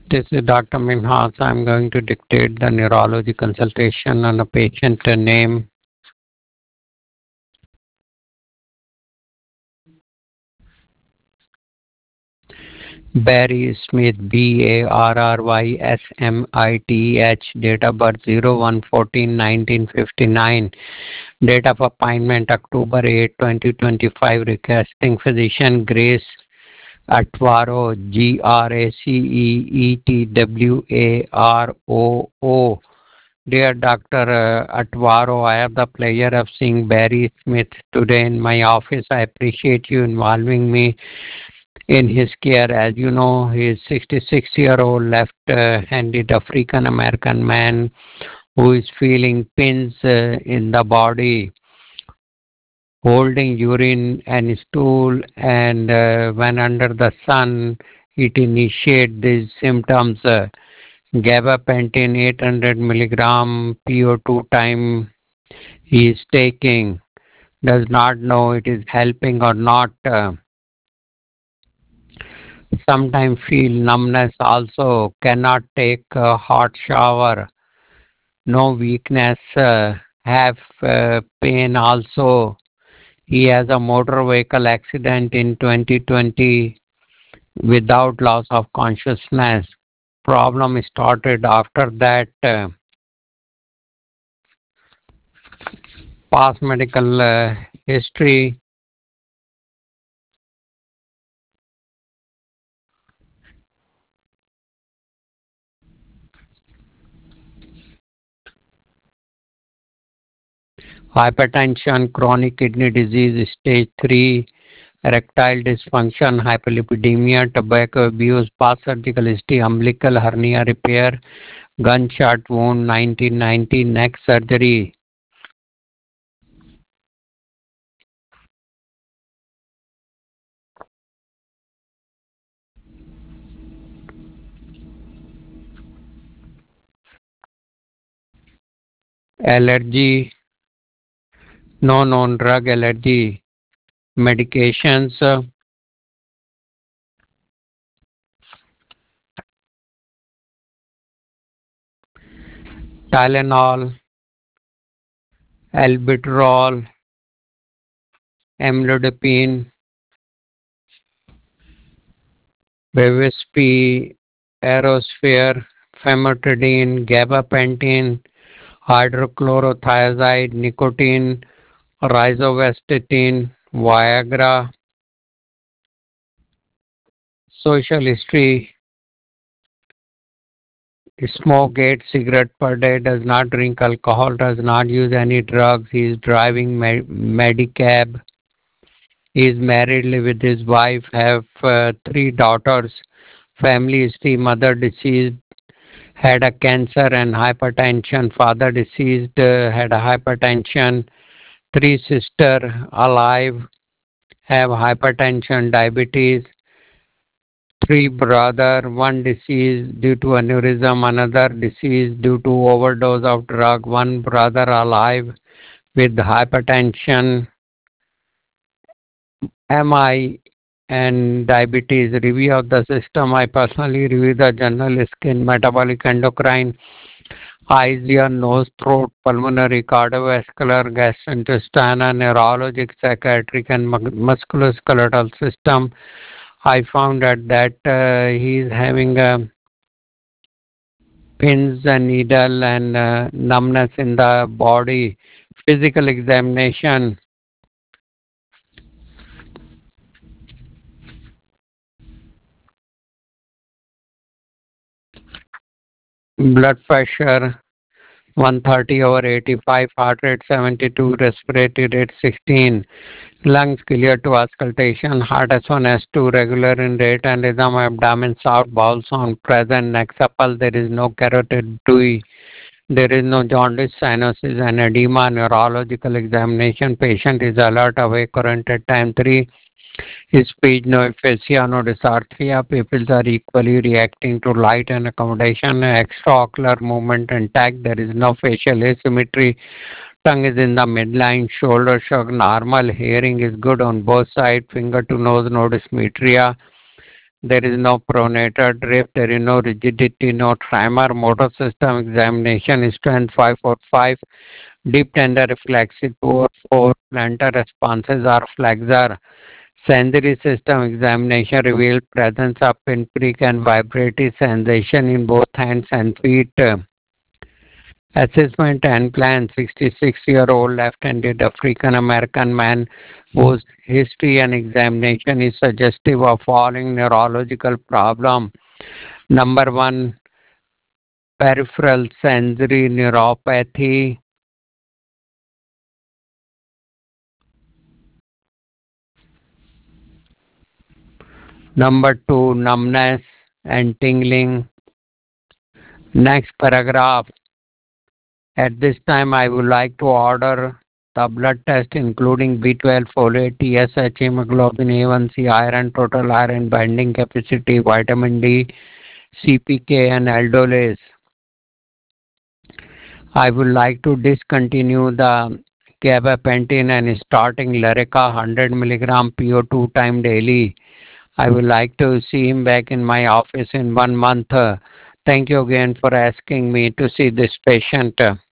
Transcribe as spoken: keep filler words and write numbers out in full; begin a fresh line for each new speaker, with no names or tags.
This is Doctor Minhas. I'm going to dictate the neurology consultation on a patient name. Barry Smith, B A R R Y S M I T H, date of birth zero one fourteen nineteen fifty-nine, date of appointment October eighth twenty twenty-five, requesting physician Grace Atwaro, G R A C E E T W A R O O. Dear Doctor Uh, Atwaro, I have the pleasure of seeing Barry Smith today in my office. I appreciate you involving me in his care. As you know, he is sixty-six-year-old left-handed African American man who is feeling pins uh, in the body, holding urine and stool, and uh, when under the sun, it initiates these symptoms. Uh, gabapentin eight hundred milligram P O two time he is taking, does not know it is helping or not. Uh, sometimes feel numbness also, cannot take a hot shower, no weakness, uh, have uh, pain also. He has a motor vehicle accident in twenty twenty without loss of consciousness. Problem started after that. Uh, past medical uh, history. Hypertension, chronic kidney disease, stage three, erectile dysfunction, hyperlipidemia, tobacco abuse, past surgical history, umbilical hernia repair, gunshot wound, nineteen ninety, neck surgery. Allergy, no known drug allergy, medications, uh, Tylenol, albuterol, amlodipine, Bevespi, Aerosphere, famotidine, gabapentin, hydrochlorothiazide, nicotine, rizovastatin, Viagra. Social history: smoke eight cigarettes per day, does not drink alcohol, does not use any drugs. He is driving med- Medicab. He is married, live with his wife, have uh, three daughters. Family history: mother deceased, had a cancer and hypertension. Father deceased, uh, had a hypertension. Three sisters alive, have hypertension, diabetes. Three brother, one deceased due to aneurysm, another deceased due to overdose of drug. One brother alive with hypertension, M I, and diabetes. Review of the system: I personally review the general skin, metabolic, endocrine, eyes, ear, nose, throat, pulmonary, cardiovascular, gastrointestinal, neurologic, psychiatric, and musculoskeletal system. I found out that uh, he is having uh, pins and needle and uh, numbness in the body. Physical examination: blood pressure one thirty over eighty-five, heart rate seventy-two, respiratory rate sixteen, lungs clear to auscultation, heart S one S two regular in rate and rhythm, abdomen soft, bowel sound present, neck supple, there is no carotid tui, there is no jaundice, cyanosis and edema. Neurological examination: patient is alert, awake, current at time three. His speech: no aphasia, no dysarthria. Pupils are equally reacting to light and accommodation. Extraocular movement intact. There is no facial asymmetry. Tongue is in the midline. Shoulder shrug normal. Hearing is good on both sides. Finger to nose, no dysmetria. There is no pronator drift. There is no rigidity, no tremor. Motor system examination strength five four five. Deep tender reflexive two or four. Plantar responses are flexor. Sensory system examination revealed presence of pinprick and vibratory sensation in both hands and feet. Assessment and plan: sixty-six-year-old left-handed African American man whose history and examination is suggestive of following neurological problem. Number one, peripheral sensory neuropathy. Number two, numbness and tingling. Next paragraph. At this time, I would like to order the blood test including B twelve, folate, T S H, hemoglobin A one C, iron, total iron binding capacity, vitamin D, C P K and aldolase. I would like to discontinue the gabapentin and starting Lyrica one hundred milligram P O two time daily. I would like to see him back in my office in one month. Thank you again for asking me to see this patient.